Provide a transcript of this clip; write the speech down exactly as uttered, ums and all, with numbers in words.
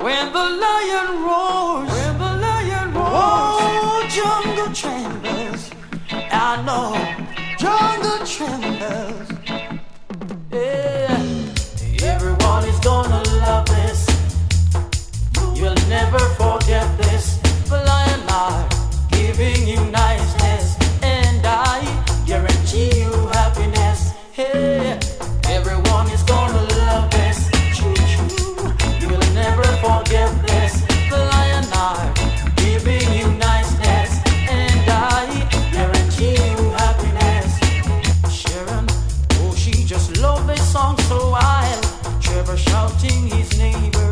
When the lion roars, when the lion roars, oh, jungle travelers, I know.